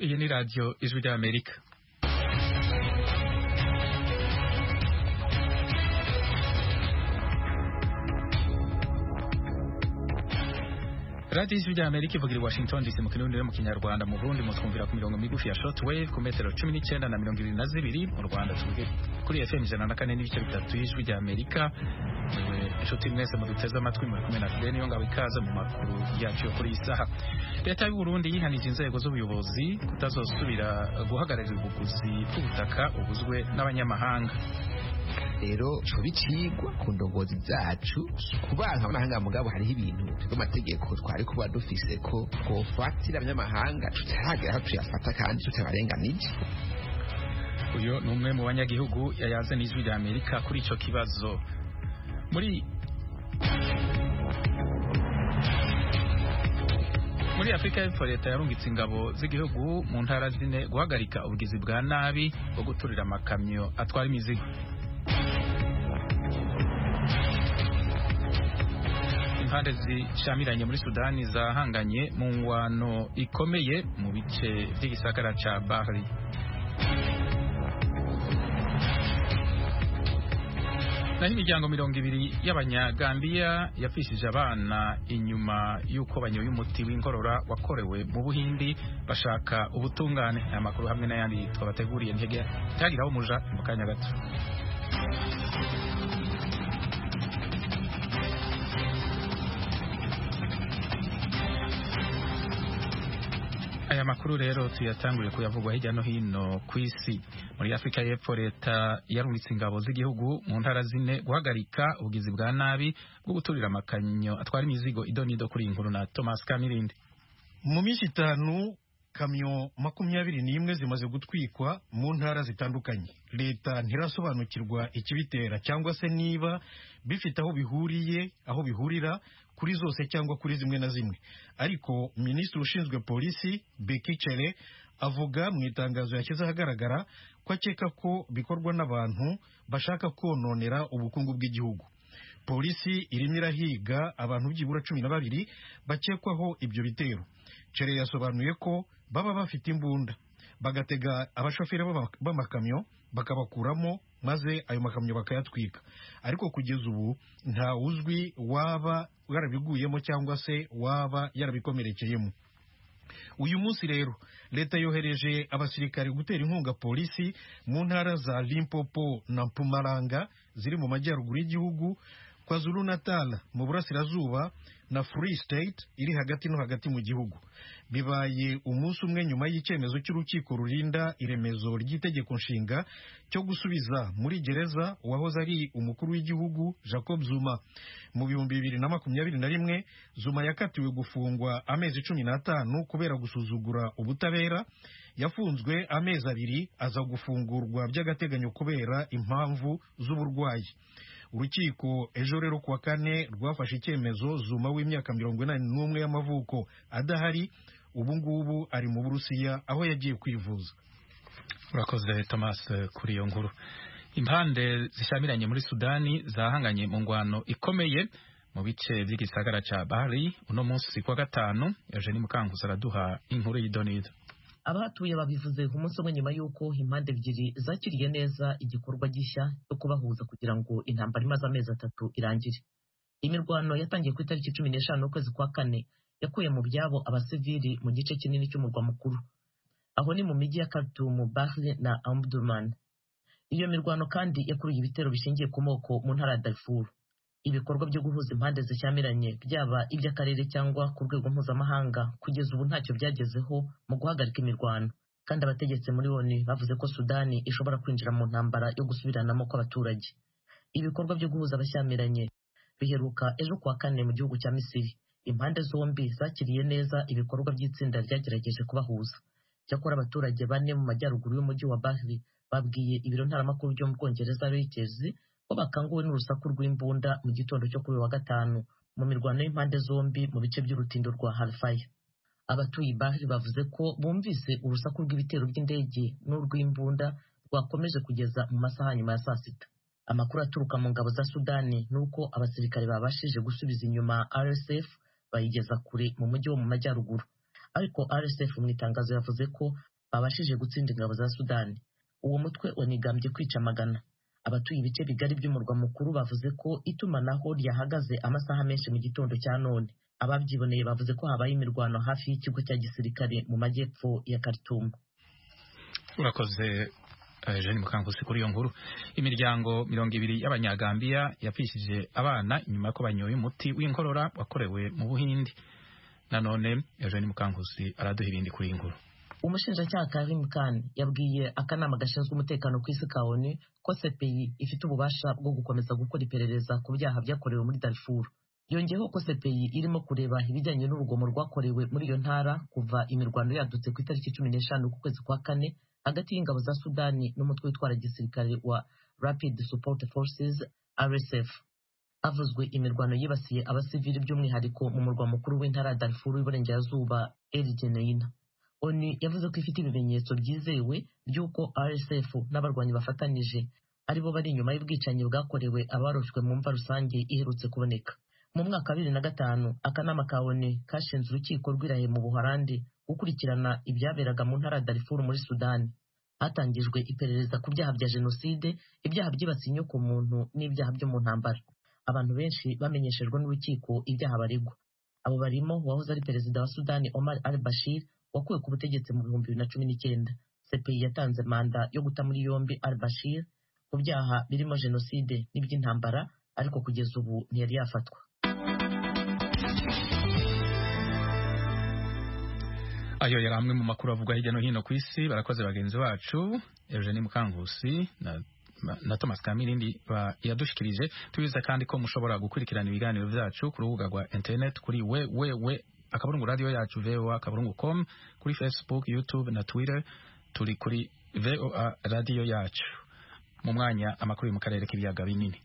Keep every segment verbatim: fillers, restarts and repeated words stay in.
Iyi ni radio Ijwi ry'Amerika. Radio Ijwi ry'Amerika ivugira i Washington D C mu kirundi no mu kinyarwanda. Mu Burundi mutwumvira ku mirongo migufi ya shortwave ku metero cumi n'icenda na mirongo ibiri na zibiri. Mu Rwanda tuvuge kuri F M ijana na kane n'ibice bitatu y'Ijwi ry'Amerika. Inshuti mwese muduteze amatwi muri kumwe na Fidel Niyongabo ikaze mu makuru yacu yo kuri iyi saha. Leta y'u Burundi yihanije inzego z'ubuyobozi kutazosubira guhagararira ubuguzi bw'ubutaka ubuzwe n'abanyamahanga. Rero cyo bicigwa ku ndongozi zacu kubanka abanyamahanga mugabo hariho ibintu by'amategeko twari kuba dufise ko twofatira abanyamahanga tutahagera aho tuyafata kandi tutabarenganije. Uyo ni umwe mu banyagihugu yayaze n'Ijwi ry'Amerika kuri ico kibazo. Muri Muri Afrika y'Epfo leta yarungitse ingabo z'igihugu mu ntara zine guhagarika ubugizi bwa nabi bwo guturira amakamyo atwara imizigo. Impande zishamiranye muri Sudani zahanganye mu ngwano ikomeye mu bice by'igisagara ca Bahri. Naho imiryango mirongo ibiri y'Abanyagambia yafishije abana inyuma y'uko banyoye umuti w'inkorora wakorewe mu Buhindi bashaka ubutungane. Aya makuru hamwe n'ayandi twabateguriye ntege tagiraho muja mu kanya gato. Aya makuru rero tuyatanguriye kuyavugwa hirya no hino ku isi. Muri Afrika y'Epfo leta yarungitse ingabo z'igihugu mu ntara zine guhagarika ubugizi bwa nabi bwo guturira amakamyo atwara imizigo. Idonido kuri inkuru na Thomas Kamirindi. Mu minsi itanu kamyo makumyabiri n'imwe zimaze gutwikwa mu ntara zitandukanye. Leta ntirasobanukirwa ikibitera cyangwa se niba bifite aho bihuriye aho bihurira kuri zose cyangwa kuri zimwe na zimwe. Ariko minisitiri ushinzwe polisi Beki Chere avuga mu itangazo yashyize ahagaragara ko akeka ko bikorwa n'abantu bashaka kononera ubukungu bw'igihugu. Polisi irimo irahiga abantu byibura cumi na babiri bakekwaho ibyo bitero. Chere yasobanuye ko baba bafite imbunda bagatega abashoferi b'amakamyo bakabakuramo maze ayo makamyo bakayatwika. Ariko kugeza ubu nta uzwi waba yarabiguyemo cyangwa se waba yarabikomerekeyemo. Uyu munsi rero leta yohereje abasirikare gutera inkunga polisi mu ntara za Limpopo na Mpumalanga ziri mu majyaruguru y'igihugu, KwaZulu Natal mu burasirazuba na Free State iri hagati no hagati mu gihugu. Bibaye umunsi umwe nyuma y'icyemezo cy'urukiko rurinda iremezo ry'itegeko nshinga cyo gusubiza muri gereza uwahoze ari umukuru w'igihugu Jacob Zuma. Mu bihumbi bibiri na makumyabiri na rimwe Zuma yakatiwe gufungwa amezi cumi n'atanu kubera gusuzugura ubutabera. Yafunzwe amezi abiri aza gufungurwa by'agateganyo kubera impamvu z'uburwayi. Urukiko ejo rero kuwa kane rwafashe icyemezo Zuma w'imyaka mirongo inani n'umwe y'amavuko adahari. Ubu ngubu ari mu Burusiya aho yagiye kwivuza. Urakoze Thomas kuri iyo nkuru. Impande zishamiranye muri Sudani zahanganye mu ngwano ikomeye mu bice by'igisagara ca Bahri uno munsi kwa gatanu. Eugenie Mukankusi araduha inkuru y'idonido. Abahatuye babivuze ku munsi umwe nyuma y'uko impande ebyiri zakiriye neza igikorwa gishya cyo kubahuza kugira ngo intambara imaze amezi atatu irangire. Imirwano yatangiye ku itariki cumi n'eshanu ukwezi kwa kane yakuye mu byabo abasivili mu gice kinini cy'umurwa mukuru. Aho ni mu mijyi ya Khartoum, Bahri na Omdurman. Iyo mirwano kandi yakuruye ibitero bishingiye ku moko mu ntara ya Darfur. Ibikorwa byo guhuza impande zishyamiranye byaba iby'akarere cyangwa ku rwego mpuzamahanga kugeza ubu ntacyo byagezeho mu guhagarika imirwano, kandi abategetsi muri O N U bavuze ko Sudani ishobora kwinjira mu ntambara yo gusubiranamo kw'abaturage. Ibikorwa byo guhuza abashyamiranye biheruka ejo kuwa kane mu gihugu cya Misiri. Impande zombi zakiriye neza ibikorwa by'itsinda ryagerageje kubahuza. Cyakora abaturage bane mu majyaruguru y'umujyi wa Bahri babwiye ibiro ntaramakuru byo mu Bwongereza Reuters ko bakanguwe n'urusaku rw'imbunda mu gitondo cyo kuri wa gatanu mu mirwano y'impande zombi mu bice by'urutindo rwa Halfaya. Abatuye Bahri bavuze ko bumvise urusaku rw'ibitero by'indege n'urw'imbunda rwakomeje kugeza mu masaha nyuma ya saa sita. Amakuru aturuka mu ngabo za Sudani nuko abasirikare babashije gusubiza inyuma R S F bayigeza kure mu mujyi wo mu majyaruguru. Ariko R S F mu itangazo yavuze ko babashije gutsinda ingabo za Sudani. Uwo mutwe wanigambye kwica magana. Abatuye ibice bigari by'umurwa mukuru bavuze ko itumanaho ryahagaze amasaha menshi mu gitondo cya none. Ababyiboneye bavuze ko habaye imirwano hafi y'ikigo cya gisirikare mu majyepfo ya Khartoum. Urakoze Jeanne Mukankusi kuri iyo nkuru. Imiryango mirongo ibiri y'Abanyagambia yapfishije abana inyuma ko banyoye umuti w'inkorora wakorewe mu Buhindi. Nanone Jeanne Mukankusi araduha ibindi kuri iyi nkuru. Umushinjacyaha Karim Khan yabwiye akanama gashinzwe umutekano ku isi ka O N U ko C P I ifite ububasha bwo gukomeza gukora iperereza ku byaha byakorewe muri Darfur. Yongeyeho ko C P I irimo kureba ibijyanye n'urugomo rwakorewe muri iyo ntara kuva imirwano yadutse ku itariki cumi n'eshanu ku kwezi kwa kane hagati y'ingabo za Sudani n'umutwe witwara gisirikare wa Rapid Support Forces R S F. Havuzwe imirwano yibasiye abasivili by'umwihariko mu murwa mukuru w'intara ya Darfur y'Iburengerazuba El Geneina. O N U yavuze ko ifite ibimenyetso byizewe by'uko R S F n'abarwanyi bafatanije aribo bari inyuma y'ubwicanyi bwakorewe abaroshywe mu mva rusange iherutse kuboneka. Mu mwaka wa bibiri na gatanu akanama ka O N U kashinze urukiko rw'Irahe mu Buholandi gukurikirana ibyaberaga mu ntara ya Darfur muri Sudani. Hatangijwe iperereza ku byaha bya jenoside, ibyaha byibasiye inyoko muntu n'ibyaha byo mu ntambara. Abantu benshi bamenyeshejwe n'urukiko ibyaha baregwa. Abo barimo uwahoze ari perezida wa Sudani Omar al-Bashir wakuwe ku butegetsi mu bihumbi bibiri na cumi n'icyenda. C P I yatanze manda yo guta muri yombi al-Bashir ku byaha birimo jenoside n'iby'intambara, ariko kugeza ubu ntiyari yafatwa. Ayo yari amwe mu makuru avugwa hirya no hino ku isi. Barakoze bagenzi bacu Eugenie Mukankusi na na Thomas Kamirindi yadushikirije. Tubiza kandi ko mushobora gukurikirana ibiganiro byacu ku rubuga rwa internet kuri www akaburungu radio yacu v o a akaburungu com, kuri Facebook, YouTube na Twitter turi kuri V O A radio yacu. Mu mwanya amakuru mu karere k'ibiyaga binini.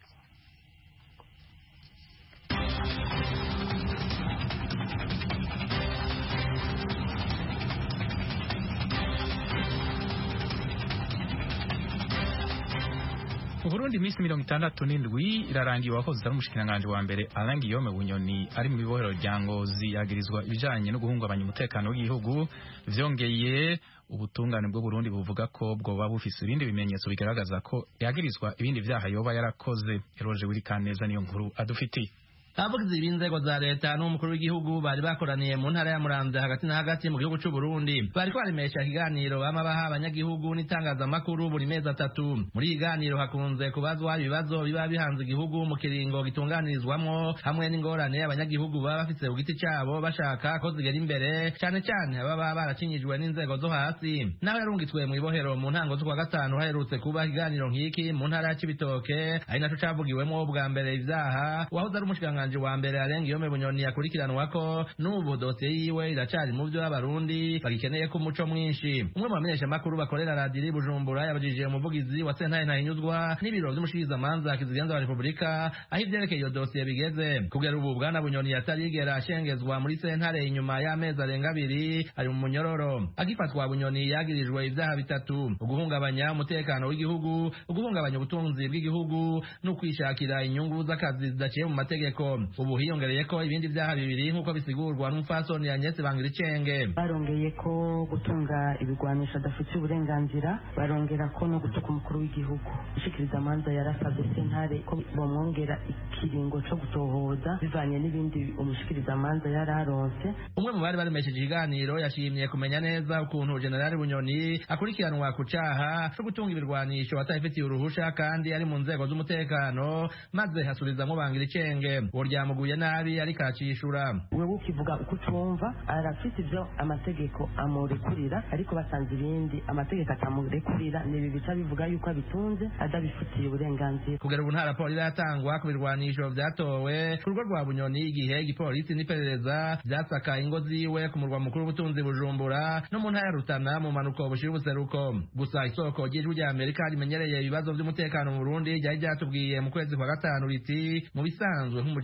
Burundi imisi mirongo itandatu n'indwi irarangiye wahoze ari umushikiranganje wa mbere Alain Guillaume Bunyoni ari mu bibohero rya Ngozi yagirizwa ibijanye no guhungabanya umutekano w'igihugu. Vyongeye ubutungane bwo Burundi buvuga ko bwoba bufise ibindi bimenyetso bigaragaza ko yagirizwa ibindi vyaha yoba yarakoze. Eroje Wirikaneza niyo nkuru adufitiye. Abavugizi b'inzego za leta n'umukuru w'igihugu bari bakoraniye mu ntara ya Muramvya hagati na hagati mu gihugu cy'u Burundi. Bari kwaremesha ikiganiro bamabaha abanyagihugu n'itangazamakuru buri mezi atatu. Muri ikiganiro hakunze kubazwa ibibazo biba bihanze igihugu mu kiringo gitunganirizwamwo, hamwe n'ingorane abanyagihugu baba bafise ku giti cyabo bashaka ko zigera imbere, cyane cyane ababa baracinyijwe n'inzego zo hasi. Naho yarungitswe mu ibohero mu ntango z'ukwa gatanu haherutse kuba ikiganiro nk'iki mu ntara ya Cibitoke, ari naco cavugiwemwo bwa mbere ivyaha wahoze ari umushikiranganje wa mbere Alain Guillaume Bunyoni yakurikiranwa ko n'ubu dosiye yiwe iracari mu byo abarundi bagikeneye ko umuco mwinshi. Umwe mu bamenyesha makuru bakorera radiri Bujumbura yabajije umuvugizi wa sentare ntahinyuzwa n'ibiro vy'umushikiriza manza kizigenza wa Republika aho ivyerekeye iyo dosiye bigeze. Kugera ubu bwana Bunyoni yatarigera ashengezwa muri sentare inyuma y'amezi arenga abiri ari mu munyororo. Agifatwa Bunyoni yagirijwe ivyaha bitatu: uguhungabanya umutekano w'igihugu, uguhungabanya ubutunzi bw'igihugu no kwishakira inyungu z'akazi zidaciye mu mategeko. Ubu hiyongereye ko ibindi vyaha bibiri nk'uko bisigurwa n'umufasoni Agnes Bangiricenge. Barongeye ko gutunga ibigwanisha adafite uburenganzira, barongera ko no gutuka umukuru w'igihugu. Ishikiriza amanza yarasabye sentare ko bomwongera ikiringo co gutohoza bivanye n'ibindi umushikiriza amanza yararonse. Umwe mu bari baremesheje ikiganiro yashimye kumenya neza ukuntu General Bunyoni akurikiranwa ku caha co gutunga ibirwanisho atayifitiye uruhusha kandi ari mu nzego z'umutekano, maze hasubirizamwo Bangiricenge uryamuguye nabi ariko akishura. Wewe ukivuga uko ucumva arafite ivyo amategeko amurekurira, ariko basanze ibindi amategeko atamurekurira nibi bica bivuga yuko abitunze adabifitiye uburenganzira. Kugera ubu nta raporo iratangwa ku birwanisho vyatowe ku rugo rwa Bunyoni igihe igipolisi n'iperereza vyasaka ingo ziwe ku murwa mukuru w'ubutunzi Bujumbura no mu ntara ya Rutana mu manuko bushira ubuseruko. Gusa isoko ry'ijwi rya Amerika rimenyereye ibibazo vy'umutekano mu Burundi ryari ryatubwiye mu kwezi kwa gatanu riti mu bisanzwe nk'umuje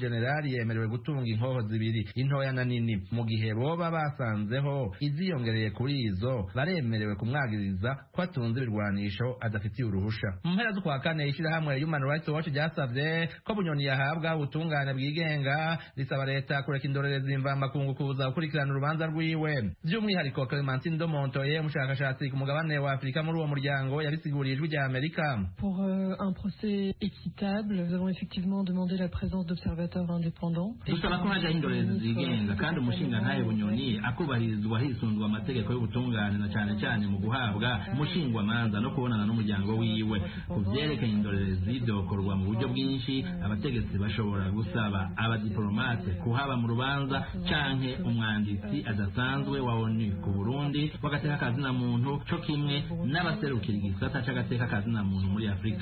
generali yemerewe gutunga inkoho zibiri intoya na nini mu gihe boba basanzeho iziyongereye kuri izo baremerewe kumwagiriza ko atunze ibirwanisho adafitiye uruhusha. Mu mpera z'ukwa kane ishirahamwe Human Rights Watch ryasavye ko Bunyoni yahabwa ubutungane bwigenga risaba leta kureka indorerezi imvamakungu kuza gukurikirana urubanza rwiwe. By'umwihariko Clementine Domontoye umushakashatsi ku mugabane wa Afurika muri uwo muryango yabisiguriye ijwi rya Amerika. Pour euh, un procès équitable, nous avons effectivement demandé la présence d'observateurs indépendants. Dusaba ko hajaho indorerezi zigenga kandi umushinga ntaye Bunyoni akubahirizwa hisunzwe amategeko y'ubutungane na cyane cyane mu guhabwa umushingwamanza no kubonana n'umuryango wiwe. Ku vyerekeye indorerezi byokorwa mu buryo bwinshi, abategetsi bashobora gusaba abadiplomate kuhaba mu rubanza canke umwanditsi adasanzwe wa ONU ku Burundi wagateka kazina muntu co kimwe n'abaserukira igisata c'agateka kazina muntu muri Afrika.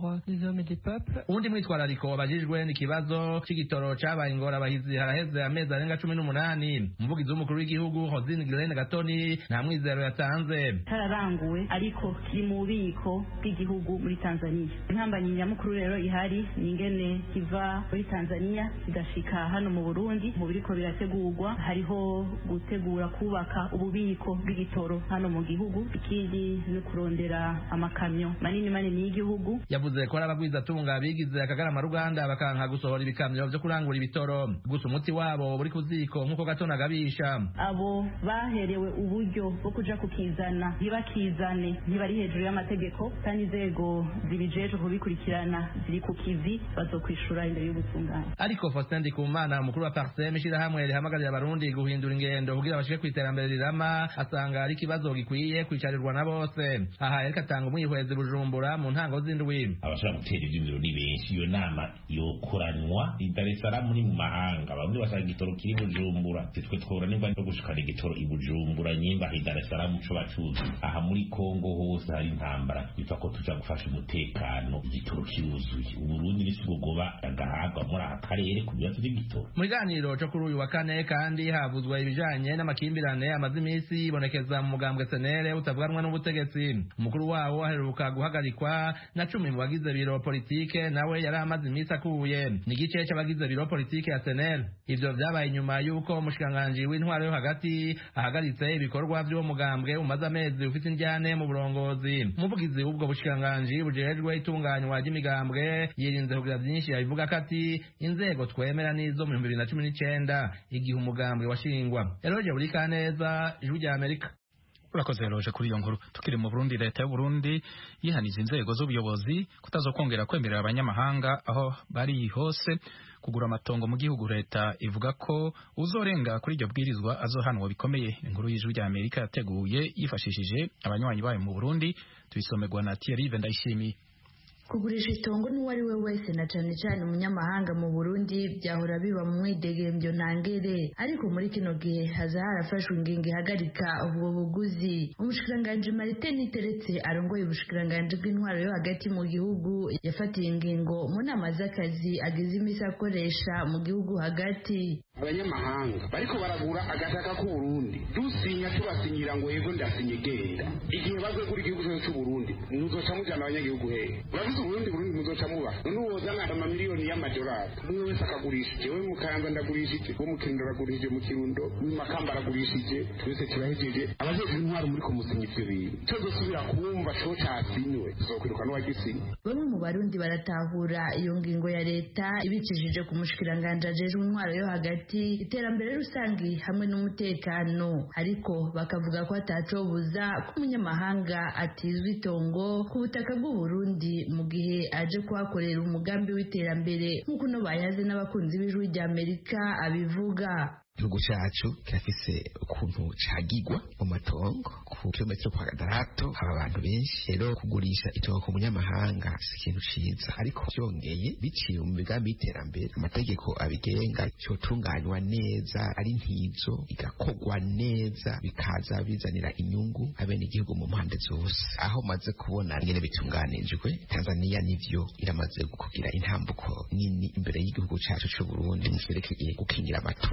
Undi mwitwarariko wabajijwe n'ikibazo c'igitoro cabaye ingorabahizi haraheze amezi arenga cumi n'umunani. Umuvugizi w'umukuru w'igihugu Hosine Girene Gatoni nta mwizero yatanze. Tararanguwe ariko kiri mu bubiko bw'igihugu muri Tanzania. Intambanyi nyamukuru rero ihari ni ingene kiva muri Tanzania kigashika hano mu Burundi. Mu biriko birategurwa hariho gutegura kubaka ububiko bw'igitoro hano mu gihugu, ikindi no kurondera amakamyo manini manini y'igihugu. Yavuze ko arabagwiza tunga bigize akagarama Ruganda bakanka gusohora ibikamyo byo kurangura ibitoro, gusa umuti wabo buri kuziko nkuko Gatona gabisha. Abo baherewe uburyo bwo kuja kukizana ntibakizane, ntibari hejuru y'amategeko kandi inzego zibijeje kubikurikirana ziri ku kivi bazokwishura imbere y'ubutungane. Ariko Faustin Ndikumana umukuru wa Parsem ishirahamwe rihamagarira abarundi guhindura ingendo kugira bashike kwiterambere rirama, asanga ari kibazo gikwiye kwicarirwa na bose. Aha yareka tanga umwihwezi Bujumbura mu ntango z'indwi. Abashaka gutera ivyumviro ni benshi, iyo nama yokoranywa i Dar es Salaam muri mu mahanga, bamwe bashaka igitoro kiri Bujumbura, twe twora nimba no gushikana igitoro i Bujumbura nyimba i Dar es Salaam co bacuzi. Aha muri Kongo hose hari intambara, bitwa ko tuja gufasha umutekano igitoro kiruzuye. Uburundi nisugoba agahagwa muri aka karere ku bibazo by'igitoro. Mu biganiro cyo kuri uyu wa kane kandi havuzwe ibijanye n'amakimbirane amaze imisi ibonekeza mu mugambwe S N L utavuganwa n'ubutegetsi. Umukuru wawo aheruka guhagarikwa na cumi mu bagize biro politike, nawe yari amaze imisi akuye. Ni igice c'abagize biro politike ya S N L. Ivyo vyabaye nyuma y'uko umushikiranganji w'intwaro yo hagati ahagaritse ibikorwa by'uwo mugambwe umaze amezi ufite indyane mu burongozi. Umuvugizi w'ubwo bushikiranganji bujejwe itunganywa ry'imigambwe yirinze kugira byinshi yabivuga kati inzego twemera nizo mu bibiri na cumi n'icenda igihe umugambwe washingwa. Eroje buri kaneza ijwi rya Amerika. Urakoze Roje kuri iyo nkuru. Tukiri mu Burundi, leta y'u Burundi yihaniza inzego z'ubuyobozi kutazokongera kwemerera abanyamahanga aho bari hose kugura amatongo mu gihugu. Leta ivuga ko uzorenga kuri iryo bwirizwa azohanwa bikomeye. Inkuru y'ijwi rya Amerika yateguye yifashishije abanywanyi bayo mu Burundi, tubisomerwa na Thierry Vendayishimiye. Kugurisha itongo n'uwari we wese na cane cane umunyamahanga mu Burundi byahora biba mu mwidegembyo ntangere, ariko muri kino gihe haza harafashwe ingingo ihagarika ubwo buguzi. Umushikiranganji Martin Niteretse arongoye ubushikiranganji bw'intwaro yo hagati mu gihugu yafatiye ingingo mu nama z'akazi agize imisi akoresha mu gihugu hagati. Abanyamahanga bariko baragura agataka ku Burundi dusinya tubasinyira ngo yego ndasinye genda, igihe bazogura igihugu cy'u Burundi muzoca mujana abanyagihugu hehe? Burundi Burundi muzoca muba n'uwozana amamiliyoni y'amadolari umwe wese akagurishije, we Mukanza ndagurishije, wo mu Kirundo aragurishije, mu Kirundo Makamba aragurishije, twese turahejeje. Abajeje intwaro muri komusinya ivyo bintu tuzosubira kumva co casinywe tuzokwiruka n'uwagisinye. Bamwe mu Barundi baratahura iyo ngingo ya leta ibicishije ku mushikiranganje ajejwe intwaro yo hagati, iterambere rusangi hamwe n'umutekano, ariko bakavuga ko atacobuza ko umunyamahanga atizwa itongo ku butaka bw'u Burundi mu gihe aje kuhakorera umugambi w'iterambere nk'uko no bayaze n'abakunzi b'ijwi rya Amerika abivuga. Igihugu cyacu kirafise ukuntu cagigwa mu matongo ku kilometero kwadarato, haba abantu benshi. Rero kugurisha itongo ku munyamahanga si ikintu ciza, ariko byongeye biciye mu migambi y'iterambere, amategeko abigenga cyotunganywa neza, ari ntizo igakogwa neza, bikaza bizanira inyungu abene igihugu mu mpande zose. Aho maze kubona ingene bitunganijwe, Tanzania nivyo iramaze kugira intambuko nini imbere y'igihugu cyacu cy'u Burundi mu vyerekeye gukingira amatungo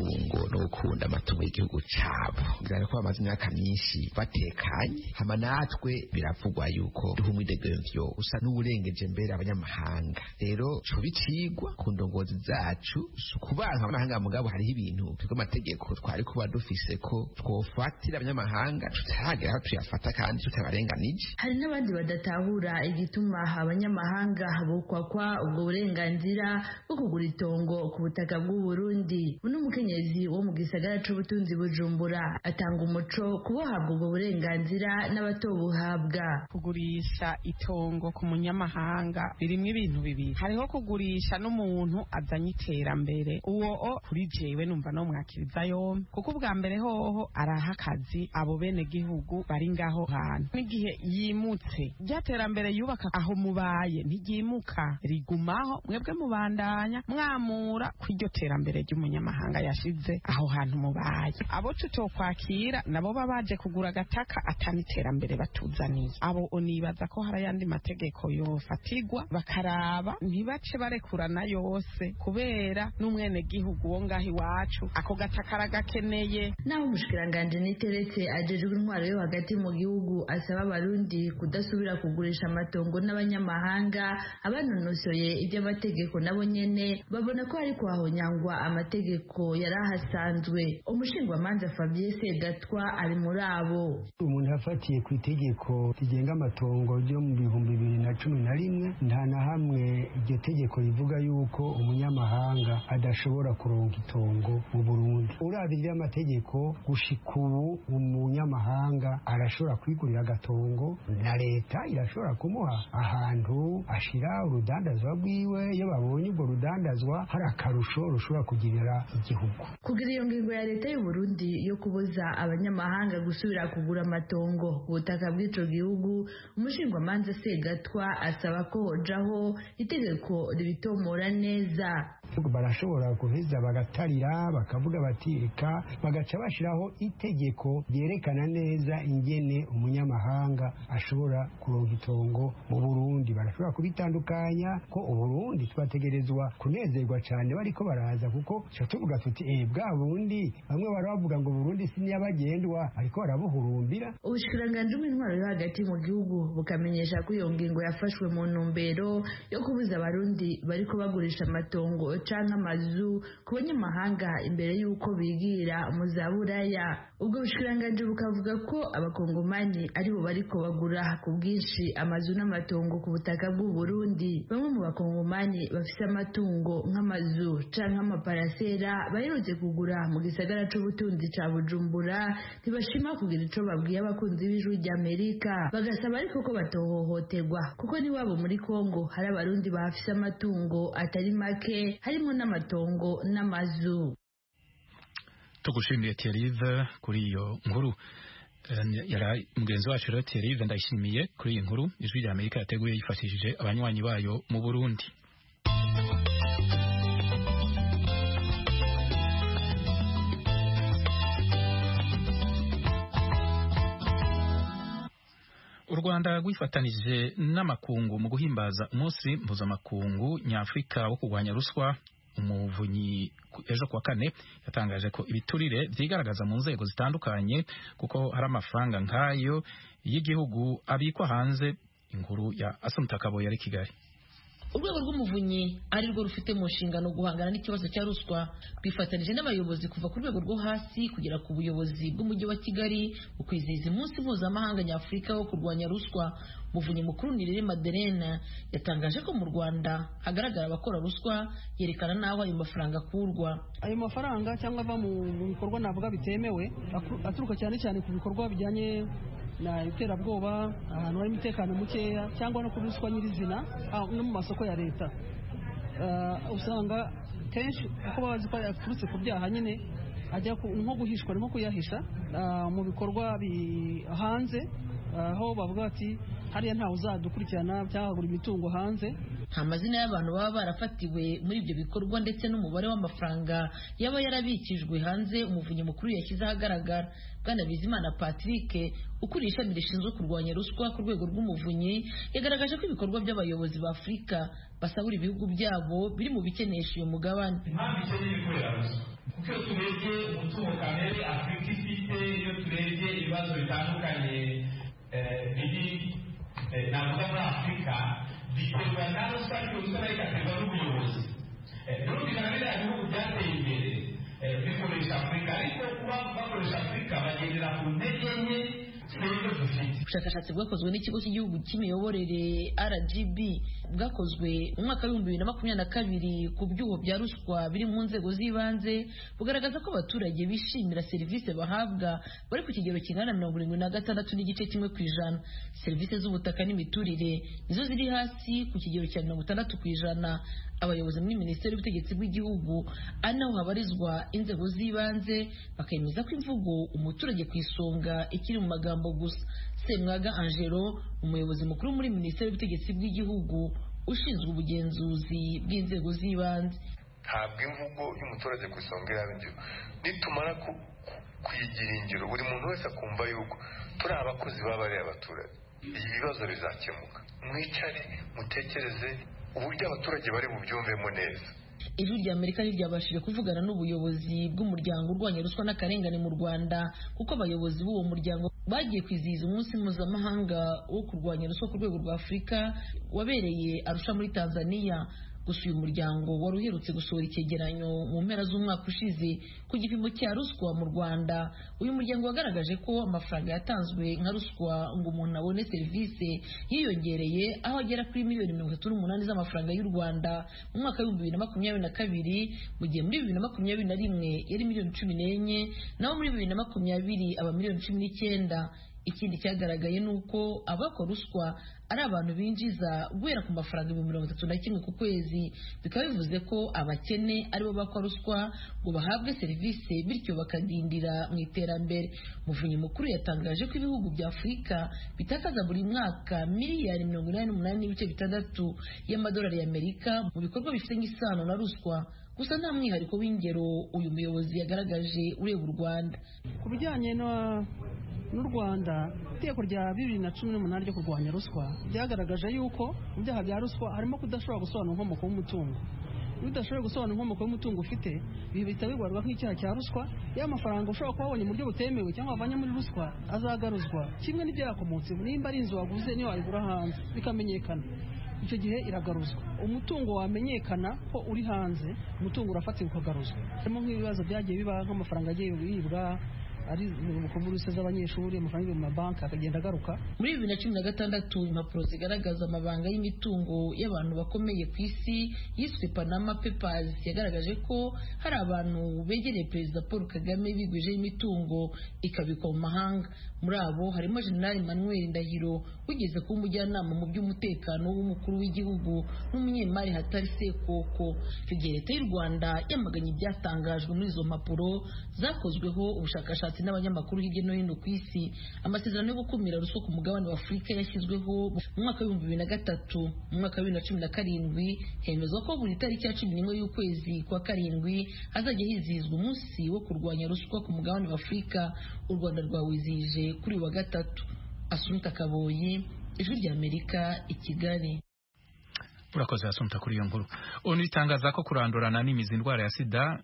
no gukunda amatungo y'igihugu cabo bigaragara ko bamaze imyaka myinshi batekanye hama natwe biravugwa yuko duha umwidegemvyo usa n'uburengeje mbere abanyamahanga rero co bicigwa ku ndongozi zacu kubanka abanyamahanga mugabo hariho ibintu tw'amategeko twari kuba dufise ko twofatira abanyamahanga tutagera aho tuyafata kandi tutabarenganije. Hari n'abandi badatahura igituma abanyamahanga bokwakwa ubwo burenganzira bwo kugura itongo ku butaka bw'u Burundi. Uno mukenyezi wo mu gisagara c'ubutunzi Bujumbura atanga umuco kubohabwa ubwo burenganzira n'abatobuhabwa. Kugurisha itongo ku munyamahanga birimwo ibintu bibiri, hariho kugurisha n'umuntu azanye iterambere, uwo kuri jewe numva no mwakiriza yombi kuko ubwa mbere hoho araha akazi abo bene gihugu bari ngaho hantu, n'igihe yimutse ryaterambere yubaka aho mubaye ntigimuka rigumaho, mwebwe mubandanya mwamura kw'iryo terambere ry'umunyamahanga yashize aho hantu mubaye. Abo tutokwakira nabo babaje kugura agataka atani iterambere batuzaniye, abo onibaza ko hari ayandi mategeko yofatigwa bakaraba ntibace barekurana yose kubera n'umwene gihugu wo ngaho iwacu ako gataka aragakeneye. Naho umushikiranganje niteretse ajejwe intwaro yo hagati mu gihugu asaba abarundi kudasubira kugurisha amatongo n'abanyamahanga, abanonosoye iby'amategeko nabo nyene babona ko ari kwahonyangwa amategeko yarahasanzwe. Umushingwamanza Fabien Segatwa ari muri abo. Umuntu yafatiye ku itegeko rigenga amatongo ryo mu bihumbi bibiri na cumi na rimwe nta na hamwe iryo tegeko rivuga yuko umunyamahanga adashobora kuronka itongo mu Burundi. Urabira amategeko gushika ubu umunyamahanga arashobora kwigurira agatongo na leta irashobora kumuha ahantu ashira urudandazwa rwiwe, iyo babonye urwo rudandazwa hari akarusho rushobora kugirira igihugu. Kugira iyo ngingo ya leta y'u Burundi yo kubuza abanyamahanga gusubira kugura amatongo ku butaka bw'ico gihugu, umushingwamanza Segatwa asaba ko hojaho itegeko ribitomora neza. Barashobora guheza bagatarira bakavuga bati reka bagaca bashiraho itegeko ryerekana neza ingene umunyamahanga ashobora kuronka itongo mu Burundi. Barashobora kubitandukanya ko Uburundi twategerezwa kunezerwa cyane bariko baraza kuko cyo tuvuga tuti eh bwa Burundi bamwe baravuga ngo Burundi si niyabagendwa ariko barabuhurumbira. Ubushikiranganje bw'intwaro yo hagati mu gihugu bukamenyesha ko iyo ngingo yafashwe mu ntumbero yo kubuza abarundi bariko bagurisha amatongo canke amazu ku banyamahanga imbere y'uko bigira mu za Buraya. Ubwo bushikiranganje bukavuga ko abakongomani aribo bariko bagura ku bwinshi amazu n'amatongo ku butaka bw'u Burundi. Bamwe mu bakongomani bafise amatungo nk'amazu canke amaparasera baherutse kugura mu gisagara c'ubutunzi ca Bujumbura ntibashima kugira ico babwiye abakunzi b'ijwi ry'Amerika, bagasaba ariko ko batohohoterwa kuko niwabo muri Kongo hari abarundi bafise amatungo atari make harimo n'amatongo n'amazu. Tugushimiye Thierry kuri iyo nkuru. Yara mugenzi wacu rero Thierry ndayishimiye kuri iyi nkuru ijwi rya Amerika yateguye yifashishije abanywanyi bayo mu Burundi. U Rwanda rwifatanije n'amakungu mu guhimbaza umunsi mpuzamakungu nyafurika wo kurwanya ruswa. Umuvunyi ejo kwa kane yatangaje ko ibiturire vyigaragaza mu nzego zitandukanye kuko hari amafaranga nk'ayo y'igihugu abikwa hanze. Inkuru ya Asumta Kaboyi yari Kigali. Urwego rw'umuvunyi ari rwo rufite mu nshingano guhangana n'ikibazo cya ruswa rwifatanije n'abayobozi kuva ku rwego rwo hasi kugera ku buyobozi bw'umujyi wa Kigali mu kwizihiza umunsi mpuzamahanga nyafurika wo kurwanya ruswa. Muvunyi mukuru Nirere Madeleine yatangaje ko mu Rwanda hagaragara abakora ruswa, yerekana naho ayo mafaranga akurwa. Ayo mafaranga cyangwa ava mu bikorwa navuga bitemewe aturuka cyane cyane ku bikorwa bijyanye na iterabwoba, ahantu hari umutekano mukeya, cyangwa no kuruswa nyirizina no mu masoko ya leta. Uh, usanga kenshi uko bazi ko yaturutse ku byaha nyine ajya nko guhishwa nko kuyahisha uh, mu bikorwa bi hanze aho uh, bavuga ati hariya ntawe uzadukurikirana cyangwa gura imitungo hanze. Nta mazina y'abantu baba barafatiwe muri ibyo bikorwa ndetse n'umubare w'amafaranga yaba yarabikijwe hanze umuvunyi mukuru yashyize ahagaragara. Bwana Bizimana Patrick ukuriye ishami rishinzwe kurwanya ruswa ku rwego rw'umuvunyi yagaragaje ko ibikorwa by'abayobozi ba Afurika basabura ibihugu byabo biri mu bikenesha uyu mugabane. kuko iyo turebye umutungo kamere afurika ifite, iyo turebye ibibazo bitandukanye biri navuga muri afurika biterwa na ruswa, ariko ruswa nayo igaterwa n'ubuyobozi. birumvikana biriya bihugu byateye imbere bikoresha afurika, ariko kuba bakoresha afurika bagendera ku ntege nke. ubushakashatsi bwakozwe n'ikigo cy'igihugu cy'imiyoborere R G B bwakozwe mu mwaka w'ibihumbi bibiri na makumyabiri na kabiri ku byuho bya ruswa biri mu nzego z'ibanze bugaragaza ko abaturage bishimira serivisi bahabwa bari ku kigero kingana na mirongo irindwi na gatandatu n'igice kimwe ku ijana. Serivisi z'ubutaka n'imiturire nizo ziri hasi ku kigero cya mirongo itandatu ku ijana. Abayobozi muri Minisiteri y'Ubutegetsi bw'Igihugu ari naho habarizwa inzego z'ibanze bakemeza ko imvugo umuturage ku isonga ikiri mu magambo gusa. Semwaga Angelo, umuyobozi mukuru muri Minisiteri y'Ubutegetsi bw'Igihugu ushinzwe ubugenzuzi bw'inzego z'ibanze: ntabwo imvugo y'umuturage ku isonga iraba ingiro. Nitumara kuyigira ingiro, buri muntu wese akumva yuko turi abakozi baba ari abaturage, ibibazo bizakemuka. Mwicare mutekereze uburyo abaturage bari bubyumvemo neza. Ijwi rya Amerika ntiryabashije kuvugana n'ubuyobozi bw'umuryango urwanya ruswa n'akarengane mu Rwanda, kuko abayobozi b'uwo muryango bagiye kwizihiza umunsi mpuzamahanga wo kurwanya ruswa ku rwego rwa Afurika wabereye Arusha muri Tanzania. Gusa uyu muryango wari uherutse gusohora icyegeranyo mu mpera z'umwaka ushize ku gipimo cya ruswa mu Rwanda. Uyu muryango wagaragaje ko amafaranga yatanzwe nka ruswa ngo umuntu abone serivisi yiyongereye, aho agera kuri miliyoni mirongo itatu n'umunani z'amafaranga y'u Rwanda mu mwaka w'ibihumbi bibiri na makumyabiri na kabiri, mu gihe muri bibiri na makumyabiri na rimwe yari miliyoni cumi n'enye, naho muri bibiri na makumyabiri aba miliyoni cumi n'icyenda. Ikindi cyagaragaye ni uko abakora ruswa ari abantu binjiza guhera ku mafaranga ibihumbi mirongo itatu na kimwe ku kwezi. Bikaba bivuze ko abakene aribo bakora ruswa ngo bahabwe serivisi, bityo bakadindira mu iterambere. Muvunyi mukuru yatangaje ko ibihugu bya Afurika bitakaza buri mwaka miliyari mirongo inani n'umunani n'ibice bitandatu y'amadolari y'Amerika mu bikorwa bifite isano na ruswa. Gusa nta mwihariko w'ingero uyu muyobozi yagaragaje ureba u Rwanda. Ku bijyanye n'u Rwanda, itegeko rya bibiri na cumi n'umunani ryo kurwanya ruswa ryagaragaje yuko mu byaha bya ruswa harimo kudashobora gusobanura inkomoko y'umutungo. Iyo udashoboye gusobanura inkomoko y'umutungo ufite, bihita bibarwa nk'icyaha cya ruswa. Ya mafaranga ushobora kuba wabonye mu buryo butemewe cyangwa wavanye muri ruswa azagaruzwa, kimwe n'ibyakomotse. Nimba ari inzu waguze niyo wayigura hanze bikamenyekana, icyo gihe iragaruzwa. Umutungo wamenyekana ko uri hanze, umutungo urafatirwa ukagaruzwa. Harimo nk'ibibazo byagiye biba nk'amafaranga agiye yibwa, ari umukomuruse z'abanyeshuri, amafaranga mu mabanki akagenda agaruka. Muri bibiri na cumi na gatandatu impapuro zigaragaza amabanga y'imitungo y'abantu bakomeye ku isi yiswe Panama Papers yagaragaje ko hari abantu begereye Perezida Paul Kagame bigwije imitungo ikabikwa mu mahanga. Muri abo harimo General Emmanuel Ndahiro wigeze kuba umujyanama mu by'umutekano w'umukuru w'igihugu n'umunyemari Hatari Sekoko. Icyo gihe Leta y'u Rwanda yamaganye ibyatangajwe muri izo mpapuro zakozweho ubushakashatsi n'abanyamakuru hirya no hino ku isi. Amasezerano yo gukumira ruswa ku mugabane wa Afurika yashyizweho mu mwaka w'ibihumbi bibiri na gatatu. Mu mwaka wa bibiri na cumi na karindwi hemezwa ko buri tariki ya cumi n'imwe y'ukwezi kwa karindwi hazajya hizihizwa umunsi wo kurwanya ruswa ku mugabane wa Afurika. U Rwanda rwawizihije kuri wa gatatu. Asumta Kaboyi, Ijwi rya Amerika, i Kigali. Urakoze Asumta kuri iyo nkuru. Onu itangaza ko kurandurana n'imizi indwara ya sida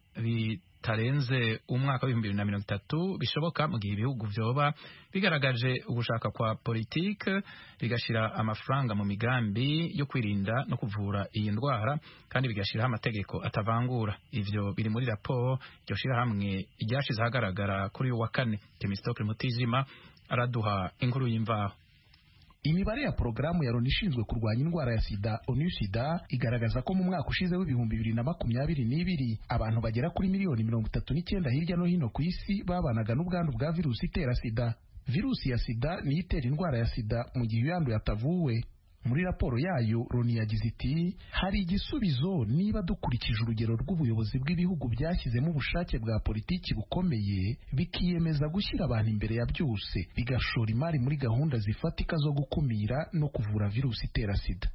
bitarenze umwaka w'ibihumbi bibiri na mirongo itatu bishoboka mu gihe ibihugu vyoba bigaragaje ugushaka kwa politike bigashira amafaranga mu migambi yo kwirinda no kuvura iyi ndwara, kandi bigashiraho amategeko atavangura. Ivyo biri muri raporo ryo shira hamwe ryashize ahagaragara kuri uyu wa kane. Temistokle Mutijima araduha inkuru y'imvaho. Imibare ya porogaramu ya Loni ishinzwe kurwanya indwara ya sida onu sida igaragaza ko mu mwaka ushize w'ibihumbi bibiri na makumyabiri n'ibiri abantu bagera kuri miliyoni mirongo itatu n'icyenda hirya no hino ku isi babanaga n'ubwandu bwa virusi itera sida. Virusi ya sida niyo itera indwara ya sida mu gihe uyanduye atavuwe. Muri raporo yayo Loni yagize iti hari igisubizo niba dukurikije urugero rw'ubuyobozi bw'ibihugu byashyizemo ubushake bwa politiki bukomeye bikiyemeza gushyira abantu imbere ya byose, bigashora imari muri gahunda zifatika zo gukumira no kuvura virusi itera sida.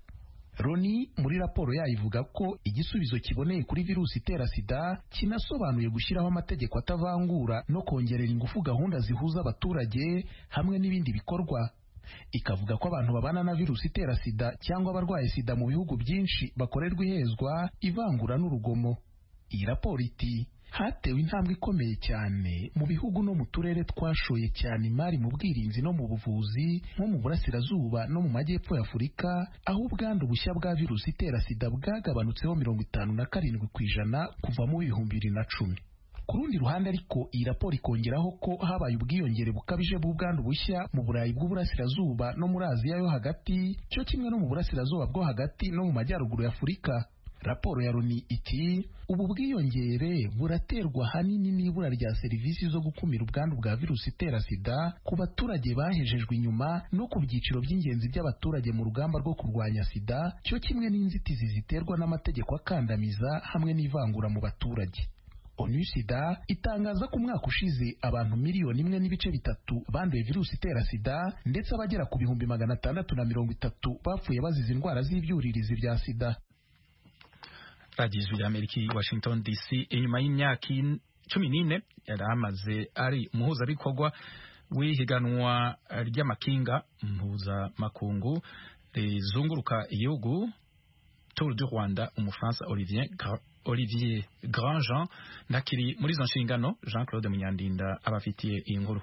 Loni muri raporo yayo ivuga ko igisubizo kiboneye kuri virusi itera sida kinasobanuye gushyiraho amategeko atavangura no kongerera ingufu gahunda zihuza abaturage hamwe n'ibindi bikorwa. Ikavuga ko abantu babana na virusi itera sida cyangwa abarwaye sida mu bihugu byinshi bakorerwa ihezwa, ivangura n'urugomo. Iyi raporo iti hatewe intambwe ikomeye cyane mu bihugu no mu turere twashoye cyane imari mu bwirinzi no mu buvuzi nko mu burasirazuba no mu majyepfo ya Afurika, aho ubwandu bushya bwa virusi itera sida bwagabanutseho mirongo itanu na karindwi ku ijana kuva mu bihumbi bibiri na cumi. Ku rundi ruhande ariko iyi raporo ikongeraho ko habaye ubwiyongere bukabije bw'ubwandu bushya mu Burayi bw'uburasirazuba no muri Aziya yo hagati, cyo kimwe no mu burasirazuba bwo hagati no mu majyaruguru ya Afurika. Raporo ya Loni iti ubu bwiyongere buraterwa hanini n'ibura rya serivisi zo gukumira ubwandu bwa virusi itera sida ku baturage bahejejwe inyuma no ku byiciro by'ingenzi by'abaturage mu rugamba rwo kurwanya sida, cyo kimwe n'inzitizi ziterwa n'amategeko akandamiza hamwe n'ivangura mu baturage. ONU-SIDA itangaza ko umwaka ushize abantu miliyoni imwe n'ibice bitatu banduye virusi itera sida, ndetse abagera ku bihumbi magana atandatu na mirongo itatu bapfuye bazize indwara z'ibyuririzi bya sida. Radio Ijwi ry'Amerika i Washington D C. Inyuma y'imyaka cumi n'ine yari amaze ari umuhuzabikorwa w'ihiganwa ry'amakinga mpuzamakungu rizunguruka igihugu Tour du Rwanda, umufaransa Olivier Olivier Grandjean nakiri muri izo nshingano. Jean Claude Munyandinda abafitiye iyi nkuru.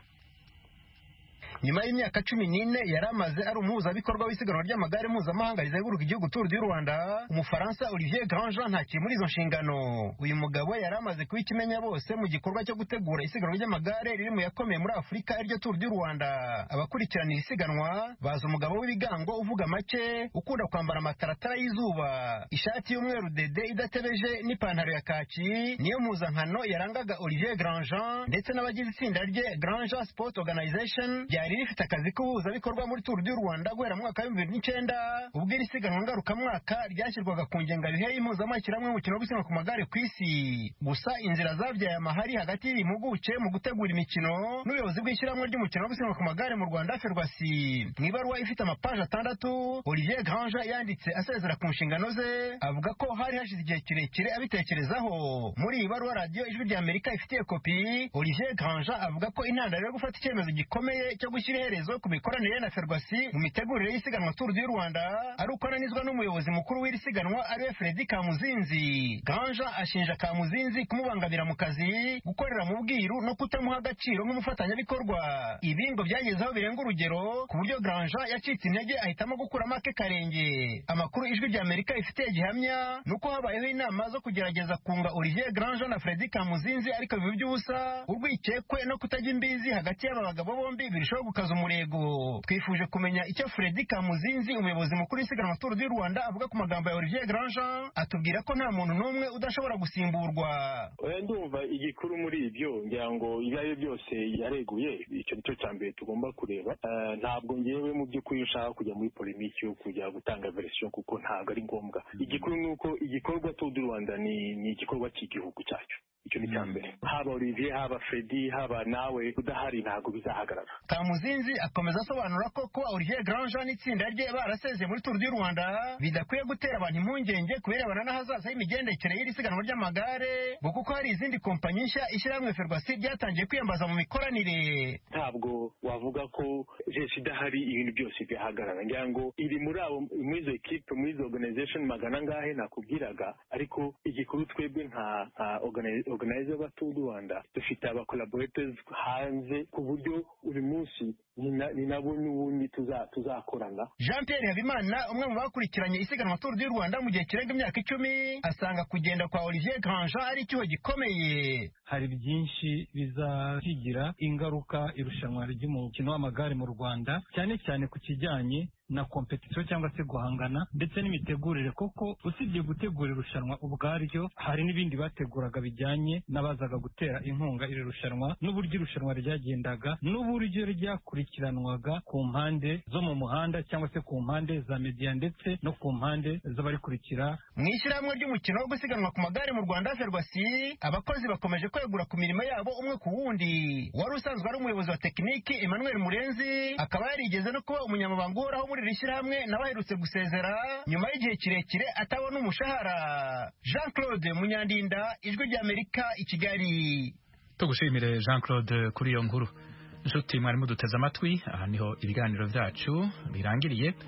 Nyuma y'imyaka cumi n'ine yari amaze ari umuhuzabikorwa w'isiganwa ry'amagare mpuzamahanga rizenguruka igihugu Tour du Rwanda, umufaransa Olivier Grandjean ntakiri muri izo nshingano. Uyu mugabo yari amaze kuba ikimenya bose mu gikorwa cyo gutegura isiganwa ry'amagare riri mu yakomeye muri Afurika iryo Tour du Rwanda. Abakurikirana iri siganwa bazi umugabo w'ibigango uvuga make, ukunda kwambara amataratara y'izuba, ishati y'umweru dede idatebeje n'ipantaro ya kaki, niyo mpuzankano yarangaga Olivier Grandjean ndetse n'abagize itsinda rye Grandjean Sport Organization ryari rifite akazi k'ubuhuzabikorwa muri Tour du Rwanda guhera mu mwaka w'ibihumbi bibiri n'icyenda, ubwo iri siganwa ngarukamwaka ryashyirwaga ku ngengabihe y'impuzamashyirahamwe y'umukino wo gusiganwa ku magare ku isi. Gusa inzira zabyaye amahari hagati y'impuguke mu gutegura imikino n'ubuyobozi bw'ishyirahamwe ry'umukino wo gusiganwa ku magare mu Rwanda Ferwasi. Mu ibaruwa ifite amapaji atandatu, Olivier Grandjean yanditse asezera ku nshingano ze, avuga ko hari hashize igihe kirekire abitekerezaho. Muri iyi baruwa Radio Ijwi ry'Amerika ifitiye kopi, Olivier Grandjean avuga ko intandaro yo gufata icyemezo gikomeye cyo gushyira iherezo ku mikoranire na Ferwasi mu mitegurire y'isiganwa Tour du Rwanda ari uko ananizwa n'umuyobozi mukuru w'iri siganwa ariwe Fredy Kamuzinzi. Grandjean ashinja Kamuzinzi kumubangamira mu kazi, gukorera mu bwiru no kutamuha agaciro nk'umufatanyabikorwa. Ibi ngo byageze aho birenga urugero ku buryo Grandjean yacitse intege ahitamo gukuramo ake karenge. Amakuru Ijwi ry'Amerika ifitiye gihamya nuko habayeho inama zo kugerageza kunga Olivier Grandjean na Fredy Kamuzinzi, ariko biba by'ubusa, urwikekwe no kutajya imbizi hagati y'aba bagabo bombi birushaho gukaza umurego. Twifuje kumenya icyo Fredy Kamuzinzi, umuyobozi mukuru w'isiganwa Tour du Rwanda, avuga ku magambo ya Olivier Grandjean. Atubwira ko nta muntu n'umwe udashobora gusimburwa. Oya, ndumva igikuru muri ibyo ngira ngo ibyo ari byose yareguye, icyo nicyo cya mbere tugomba kureba. Ntabwo ngewe mu by'ukuri ushaka kujya muri polemiki yo kujya gutanga version kuko ntabwo ari ngombwa. Igikuru ni uko igikorwa Tour du Rwanda ni ni igikorwa cy'igihugu cyacu. Icyo ni cyambere. Haba Olivier, haba Fredy, haba nawe udahari ntabwo bizahagarara. Kamuzinzi akomeza asobanura ko kuba Olivier Grandjean n'itsinda rye barasezeye muri Tour du Rwanda bidakwiye gutera abantu impungenge kubirebana n'ahazaza y'imigendekere y'iri siganwa ry'amagare, ngo kuko hari izindi kompanyi nshya ishyirahamwe Ferwasi ryatangiye kwiyambaza mu mikoranire. Ntabwo wavuga ko jeshi idahari ibintu byose byahagarara. Ngira ngo iri muri abo muri izo equipe, muri izo organization magana ngahe nakubwiraga, ariko igikuru twebwe nka organizer wa Tour du Rwanda dufite aba collaborators hanze ku buryo uyu munsi ni nabo n'ubundi tuzakorana. Jean Pierre Habimana, umwe mu bakurikiranye isiganwa Tour du Rwanda mu gihe kirenga imyaka icumi, asanga kugenda kwa Olivier Grandjean ari icyuho gikomeye. Hari byinshi bizakigira ingaruka irushanwa ry'umukino w'amagare mu Rwanda, cyane cyane ku kijyanye na competition cyangwa se guhangana ndetse n'imitegurire, koko usibye gutegura irushanwa ubwaryo hari n'ibindi bateguraga bijyanye n'abazaga gutera inkunga iri rushanwa, n'uburyo irushanwa ryagendaga, n'uburyo ryakurikiranwaga ku mpande zo mu muhanda cyangwa se ku mpande za media ndetse no ku mpande z'abarikurikira. Mu ishyirahamwe ry'umukino wo gusiganwa ku magare mu Rwanda Ferwasi, abakozi bakomeje kwegura ku mirimo yabo umwe ku wundi. Wari usanzwe ari umuyobozi wa tekiniki Emmanuel Murenzi akaba yarigeze no kuba umunyamabanga uhoraho muri iri shyirahamwe, nawe aherutse gusezera nyuma y'igihe kirekire atabona umushahara. Jean Claude Munyandinda, Ijwi ry'Amerika, i Kigali. Tugushimire Jean Claude kuri iyo nkuru. Nshuti mwari muduteze amatwi, aha niho ibiganiro byacu birangiriye.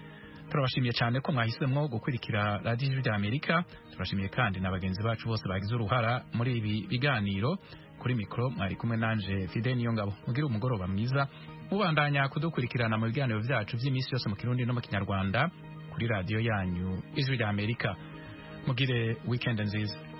turabashimiye cyane ko mwahisemo gukurikira radiyo ijwi ry'Amerika. turashimiye kandi na bagenzi bacu bose bagize uruhara muri ibi biganiro. Kuri mikoro mwari kumwe nanje Fide Niyongabo. Mugire umugoroba mwiza, mubandanya kudukurikirana mu biganiro byacu by'iminsi yose mu Kirundi no mu Kinyarwanda kuri radiyo yanyu ijwi ry'Amerika. Mugire weekend nziza.